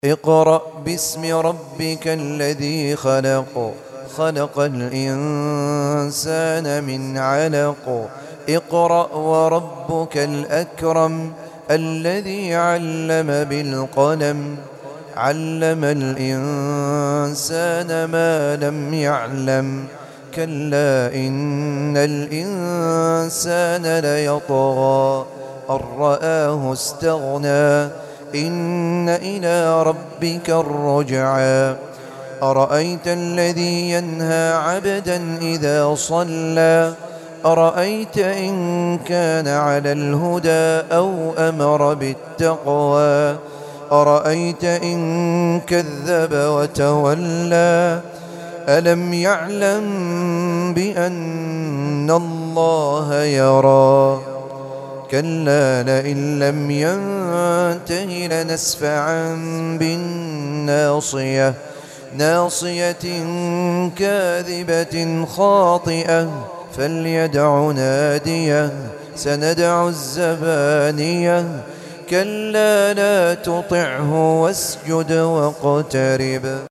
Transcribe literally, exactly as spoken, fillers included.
اقرأ باسم ربك الذي خلق خلق الإنسان من علق اقرأ وربك الأكرم الذي علم بالقلم علم الإنسان ما لم يعلم كلا إن الإنسان ليطغى أن رآه استغنى إن إلى ربك الرجعى أرأيت الذي ينهى عبدا إذا صلى أرأيت إن كان على الهدى أو أمر بالتقوى أرأيت إن كذب وتولى ألم يعلم بأن الله يرى كلا لئن لم ينته لنسفعا بالناصية ناصية كاذبة خاطئة فليدع ناديه سندع الزبانية كلا لا تطعه واسجد واقترب.